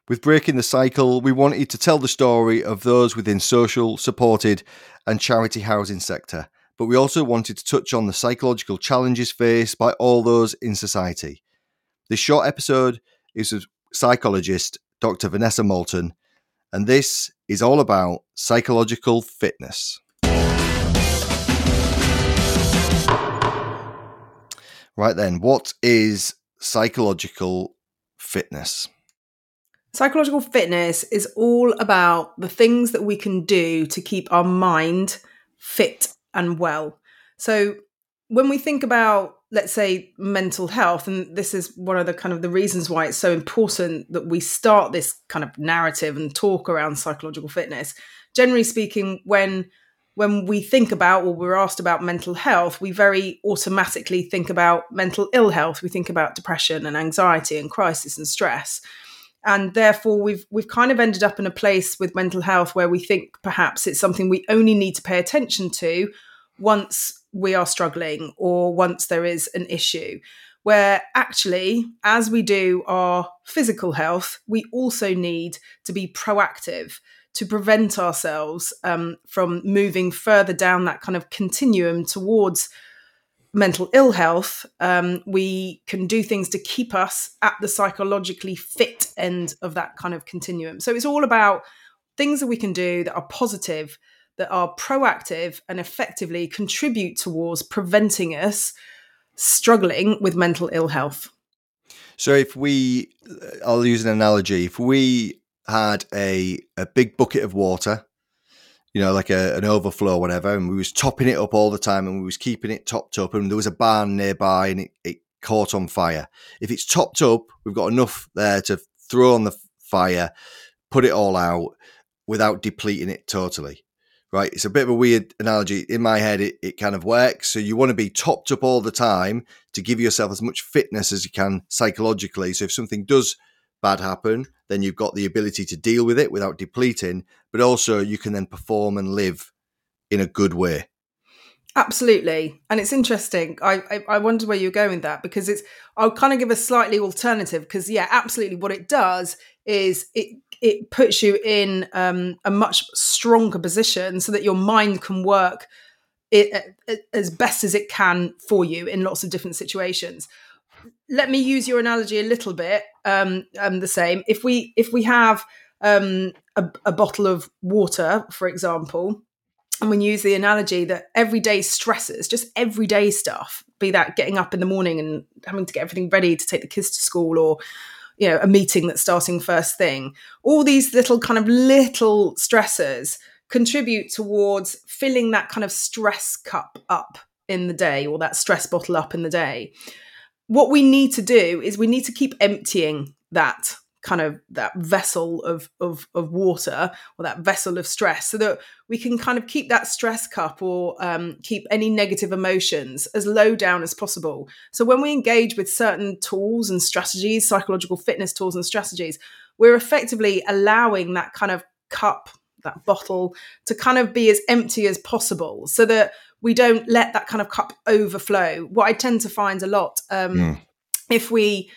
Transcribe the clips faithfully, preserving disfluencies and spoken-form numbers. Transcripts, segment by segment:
With Breaking the Cycle, we wanted to tell the story of those within social, supported and charity housing sector, but we also wanted to touch on the psychological challenges faced by all those in society. This short episode is with psychologist Doctor Vanessa Moulton, and this is all about psychological fitness. Right then, what is psychological fitness? Psychological fitness is all about the things that we can do to keep our mind fit and well. So when we think about, let's say, mental health, and this is one of the kind of the reasons why it's so important that we start this kind of narrative and talk around psychological fitness. Generally speaking, when when we think about or we're asked about mental health, we very automatically think about mental ill health. We think about depression and anxiety and crisis and stress. And therefore, we've we've kind of ended up in a place with mental health where we think perhaps it's something we only need to pay attention to once we are struggling or once there is an issue. Where actually, as we do our physical health, we also need to be proactive to prevent ourselves um, from moving further down that kind of continuum towards mental ill health. Um, we can do things to keep us at the psychologically fit end of that kind of continuum. So it's all about things that we can do that are positive, that are proactive and effectively contribute towards preventing us struggling with mental ill health. So if we, I'll use an analogy, if we had a, a big bucket of water, you know, like a, an overflow or whatever, and we was topping it up all the time and we was keeping it topped up, and there was a barn nearby and it, it caught on fire. If it's topped up, we've got enough there to throw on the fire, put it all out without depleting it totally, right? It's a bit of a weird analogy. In my head, it, it kind of works. So you want to be topped up all the time to give yourself as much fitness as you can psychologically. So if something does bad happen, then you've got the ability to deal with it without depleting, but also you can then perform and live in a good way. Absolutely. And it's interesting. I, I, I wonder where you're going with that, because it's, I'll kind of give a slightly alternative, because yeah, absolutely. What it does is it, it puts you in um, a much stronger position so that your mind can work it, as best as it can for you in lots of different situations. Let me use your analogy a little bit. Um, um, the same. If we if we have um, a, a bottle of water, for example, and we use the analogy that everyday stresses, just everyday stuff, be that getting up in the morning and having to get everything ready to take the kids to school, or you know, a meeting that's starting first thing, all these little kind of little stressors contribute towards filling that kind of stress cup up in the day, or that stress bottle up in the day. What we need to do is we need to keep emptying that kind of that vessel of, of, of water, or that vessel of stress, so that we can kind of keep that stress cup, or um, keep any negative emotions as low down as possible. So when we engage with certain tools and strategies, psychological fitness tools and strategies, we're effectively allowing that kind of cup, that bottle, to kind of be as empty as possible, so that we don't let that kind of cup overflow. What I tend to find a lot, um, mm. if we,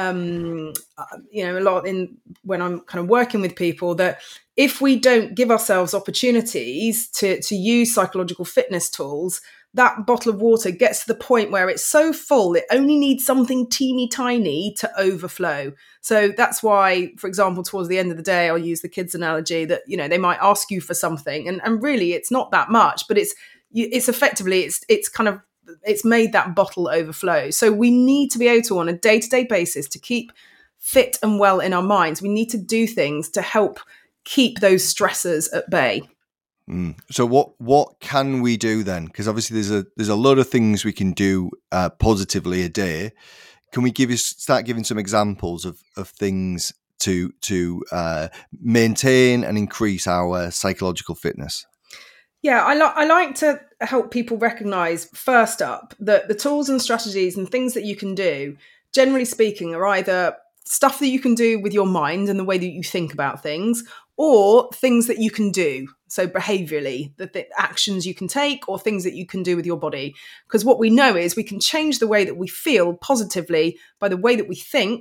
um, you know, a lot in when I'm kind of working with people, that if we don't give ourselves opportunities to, to use psychological fitness tools, that bottle of water gets to the point where it's so full, it only needs something teeny tiny to overflow. So that's why, for example, towards the end of the day, I'll use the kids analogy that, you know, they might ask you for something, and, and really it's not that much, but it's, it's effectively, it's it's kind of, it's made that bottle overflow. So we need to be able to, on a day-to-day basis, to keep fit and well in our minds, we need to do things to help keep those stressors at bay. Mm. So what what can we do then? Because obviously there's a there's a lot of things we can do uh, positively a day. Can we give you start giving some examples of of things to to uh, maintain and increase our psychological fitness? Yeah, I, li- I like to help people recognise, first up, that the tools and strategies and things that you can do, generally speaking, are either stuff that you can do with your mind and the way that you think about things, or things that you can do. So behaviourally, the, the actions you can take, or things that you can do with your body. Because what we know is we can change the way that we feel positively by the way that we think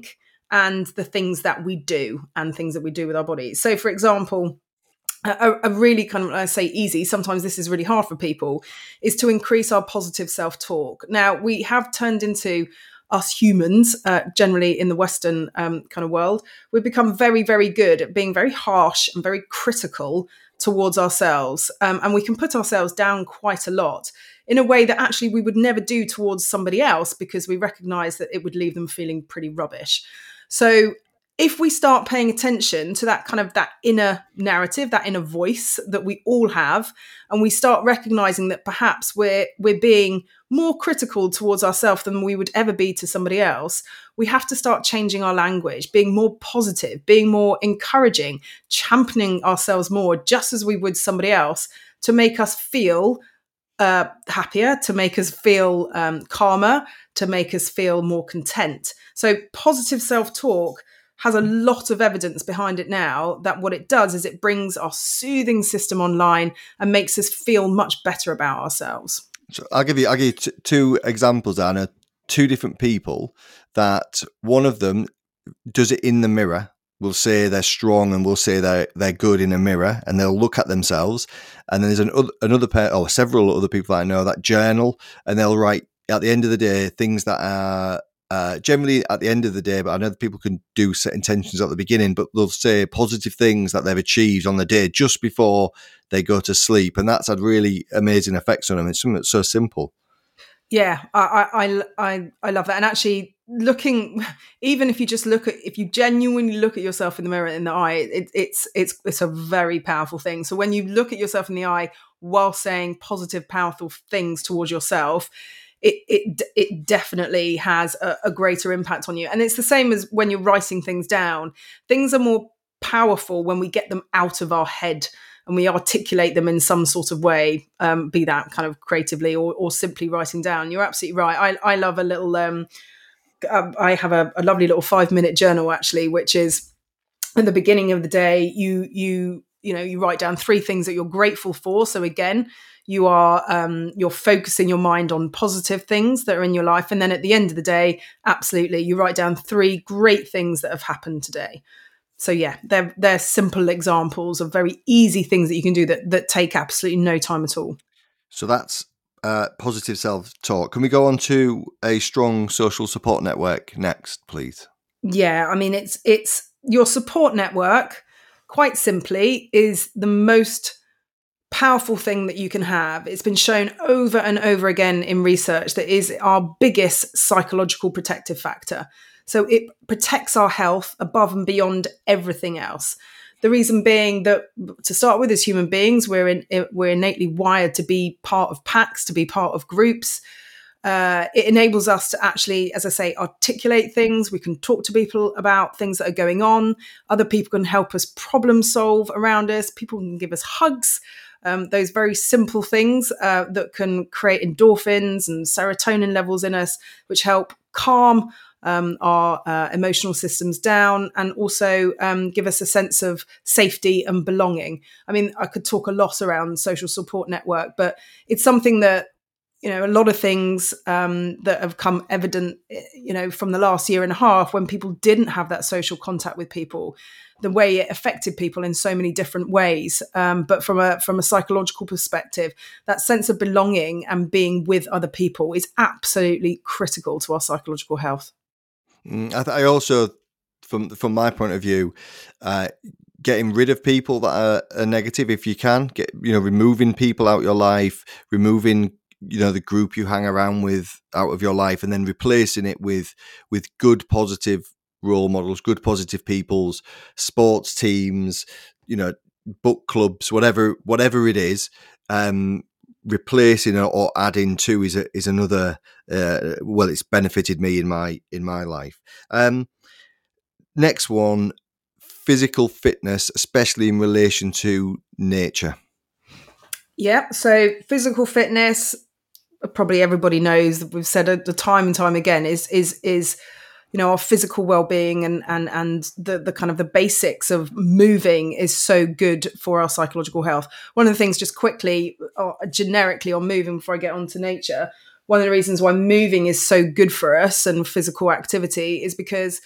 and the things that we do and things that we do with our bodies. So, for example, a, a really kind of, I say easy, sometimes this is really hard for people, is to increase our positive self-talk. Now, we have turned into, us humans, uh, generally in the Western um, kind of world, we've become very, very good at being very harsh and very critical towards ourselves. Um, and we can put ourselves down quite a lot in a way that actually we would never do towards somebody else, because we recognize that it would leave them feeling pretty rubbish. So if we start paying attention to that kind of that inner narrative, that inner voice that we all have, and we start recognizing that perhaps we're we're being more critical towards ourselves than we would ever be to somebody else, we have to start changing our language, being more positive, being more encouraging, championing ourselves more, just as we would somebody else, to make us feel uh, happier, to make us feel um, calmer, to make us feel more content. So positive self-talk has a lot of evidence behind it now, that what it does is it brings our soothing system online and makes us feel much better about ourselves. So I'll give you, I'll give you t- two examples, Anna. Two different people that one of them does it in the mirror. Will say they're strong and will say they're they're good in a mirror, and they'll look at themselves. And then there's an, another pair, or several other people that I know that journal, and they'll write at the end of the day things that are. Uh, generally at the end of the day, but I know that people can do set intentions at the beginning, but they'll say positive things that they've achieved on the day just before they go to sleep. And that's had really amazing effects on them. It's something that's so simple. Yeah, I, I, I, I love that. And actually looking, even if you just look at, if you genuinely look at yourself in the mirror in the eye, it, it's, it's, it's a very powerful thing. So when you look at yourself in the eye while saying positive, powerful things towards yourself, It, it it definitely has a, a greater impact on you. And it's the same as when you're writing things down. Things are more powerful when we get them out of our head and we articulate them in some sort of way, um, be that kind of creatively or, or simply writing down. You're absolutely right. I, I love a little, um, I have a, a lovely little five minute journal actually, which is at the beginning of the day, you, you, you know, you write down three things that you're grateful for. So again, you are um, you're focusing your mind on positive things that are in your life. And then at the end of the day, absolutely, you write down three great things that have happened today. So yeah, they're, they're simple examples of very easy things that you can do that, that take absolutely no time at all. So that's uh, positive self-talk. Can we go on to a strong social support network next, please? Yeah, I mean, it's it's your support network, quite simply, is the most powerful thing that you can have. It's been shown over and over again in research that is our biggest psychological protective factor. So it protects our health above and beyond everything else. The reason being that, to start with, as human beings, we're in, we're innately wired to be part of packs, to be part of groups. Uh, it enables us to actually, as I say, articulate things. We can talk to people about things that are going on. Other people can help us problem solve around us. People can give us hugs. Um, those very simple things uh, that can create endorphins and serotonin levels in us, which help calm um, our uh, emotional systems down and also um, give us a sense of safety and belonging. I mean, I could talk a lot around social support network, but it's something that, you know, a lot of things um, that have come evident, you know, from the last year and a half when people didn't have that social contact with people, the way it affected people in so many different ways. Um, but from a from a psychological perspective, that sense of belonging and being with other people is absolutely critical to our psychological health. Mm, I, th- I also, from from my point of view, uh, getting rid of people that are, are negative, if you can, get you know, removing people out of your life, removing you know the group you hang around with out of your life, and then replacing it with with good, positive role models, good, positive people's sports teams, you know, book clubs, whatever whatever it is. Um, replacing or, or adding to is a, is another. Uh, well, it's benefited me in my in my life. Um, next one, physical fitness, especially in relation to nature. Yeah, so physical fitness, probably everybody knows that we've said it the time and time again, is is is you know, our physical well-being and and and the the kind of the basics of moving is so good for our psychological health. One of the things, just quickly, or generically on moving before I get on to nature, one of the reasons why moving is so good for us and physical activity is because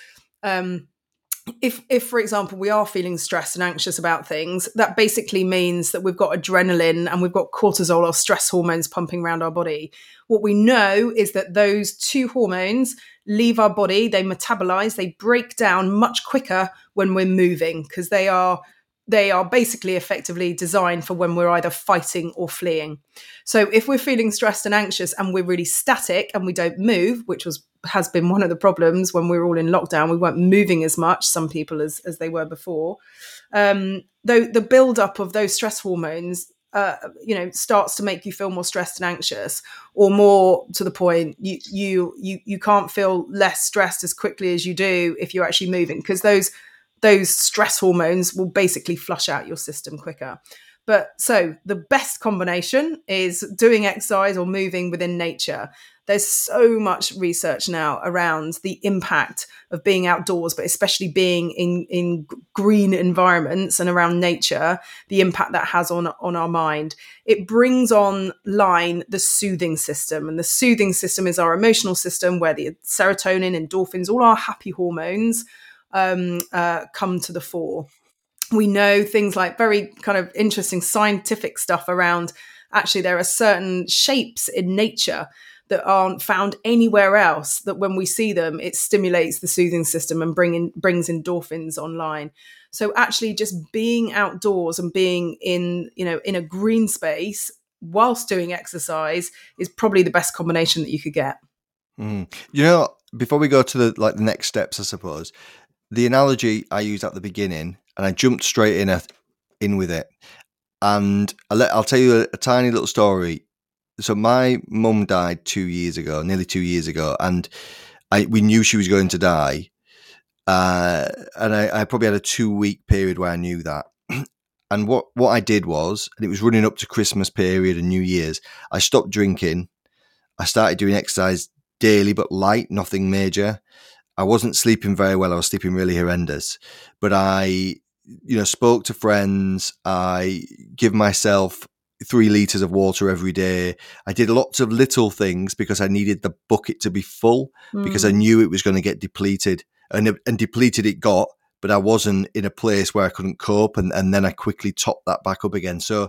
Um, if, if, for example, we are feeling stressed and anxious about things, that basically means that we've got adrenaline and we've got cortisol or stress hormones pumping around our body. What we know is that those two hormones leave our body, they metabolize, they break down much quicker when we're moving, because they are they are basically effectively designed for when we're either fighting or fleeing. So if we're feeling stressed and anxious and we're really static and we don't move, which was has been one of the problems when we were all in lockdown, we weren't moving as much, some people, as, as they were before. Um, though the buildup of those stress hormones, uh, you know, starts to make you feel more stressed and anxious, or more to the point, you you you you can't feel less stressed as quickly as you do if you're actually moving, because those those stress hormones will basically flush out your system quicker. But so the best combination is doing exercise or moving within nature. There's so much research now around the impact of being outdoors, but especially being in, in green environments and around nature, the impact that has on, on our mind. It brings online the soothing system. And the soothing system is our emotional system, where the serotonin, endorphins, all our happy hormones um, uh, come to the fore. We know things like very kind of interesting scientific stuff around, actually, there are certain shapes in nature that aren't found anywhere else, that when we see them, it stimulates the soothing system and bring in, brings endorphins online. So actually just being outdoors and being in, you know, in a green space whilst doing exercise is probably the best combination that you could get. Mm. You know, before we go to the like the next steps, I suppose, the analogy I used at the beginning, and I jumped straight in a, in with it. And I'll, let, I'll tell you a, a tiny little story. So my mum died two years ago, nearly two years ago, and I we knew she was going to die. Uh, and I, I probably had a two-week period where I knew that. And what, what I did was, and it was running up to Christmas period and New Year's, I stopped drinking. I started doing exercise daily, but light, nothing major. I wasn't sleeping very well. I was sleeping really horrendous. But I, you know, spoke to friends. I give myself three litres of water every day. I did lots of little things because I needed the bucket to be full, mm. because I knew it was going to get depleted. And, and depleted it got, but I wasn't in a place where I couldn't cope. And, and then I quickly topped that back up again. So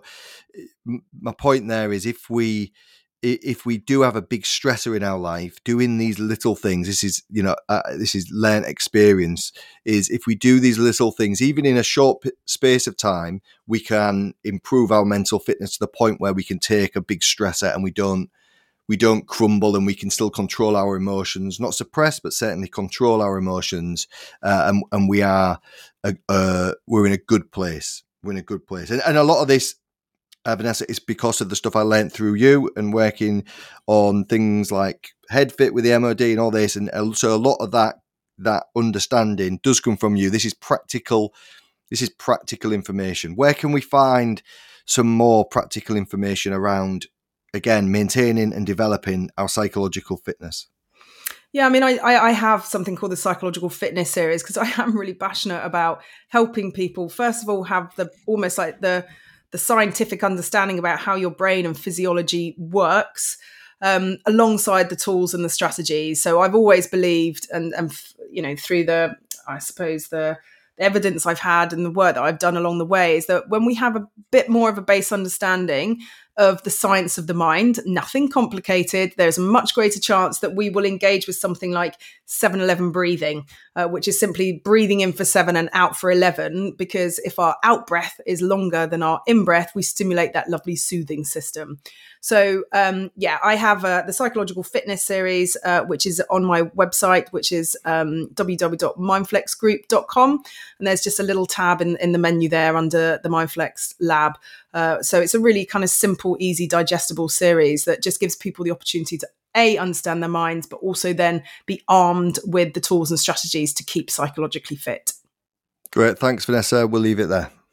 my point there is, if we... if we do have a big stressor in our life, doing these little things, this is, you know, uh, this is learned experience, is if we do these little things, even in a short p- space of time, we can improve our mental fitness to the point where we can take a big stressor and we don't, we don't crumble, and we can still control our emotions, not suppress, but certainly control our emotions. Uh, and, and we are, a, uh, we're in a good place. We're in a good place. And, and a lot of this, Uh, Vanessa, it's because of the stuff I learned through you and working on things like HeadFit with the M O D and all this. And so a lot of that that understanding does come from you. This is practical. This is practical information. Where can we find some more practical information around, again, maintaining and developing our psychological fitness? Yeah, I mean, I, I have something called the Psychological Fitness Series, because I am really passionate about helping people, first of all, have the almost like the the scientific understanding about how your brain and physiology works, um, alongside the tools and the strategies. So I've always believed, and, and you know, through the, I suppose, the, the evidence I've had and the work that I've done along the way, is that when we have a bit more of a base understanding of the science of the mind, nothing complicated, there's a much greater chance that we will engage with something like seven eleven breathing, uh, which is simply breathing in for seven and out for eleven, because if our out breath is longer than our in breath, we stimulate that lovely soothing system. So um, yeah, I have uh, the Psychological Fitness Series, uh, which is on my website, which is um, w w w dot mindflex group dot com. And there's just a little tab in, in the menu there under the Mindflex Lab. Uh, so it's a really kind of simple, easy, digestible series that just gives people the opportunity to A, understand their minds, but also then be armed with the tools and strategies to keep psychologically fit. Great. Thanks, Vanessa. We'll leave it there.